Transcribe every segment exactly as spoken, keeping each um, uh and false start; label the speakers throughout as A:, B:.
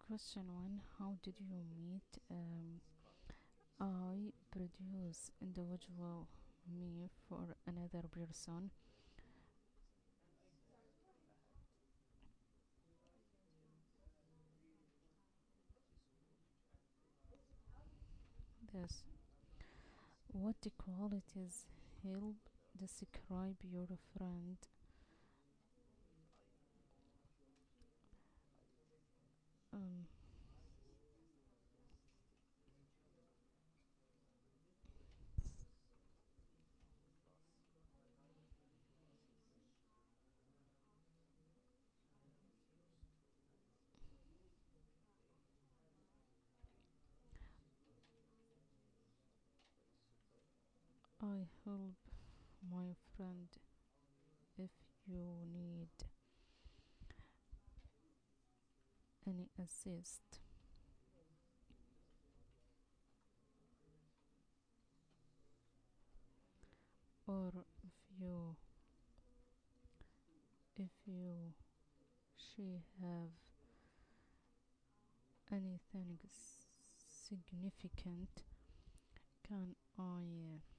A: Question one: how did you meet? Um, I produce individual me for another person. This. What qualities help describe your friend? Um, I help my friend if you need any assist. Or if you if you she have anything significant, can I uh,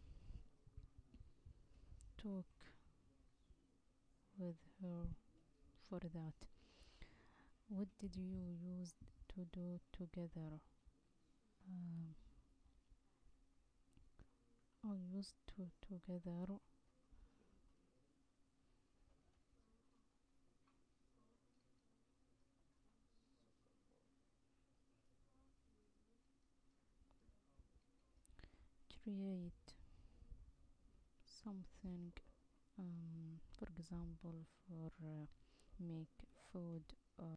A: talk with her for that? What did you use to do together? Um, I used to together. Create something, um, for example, for uh, make food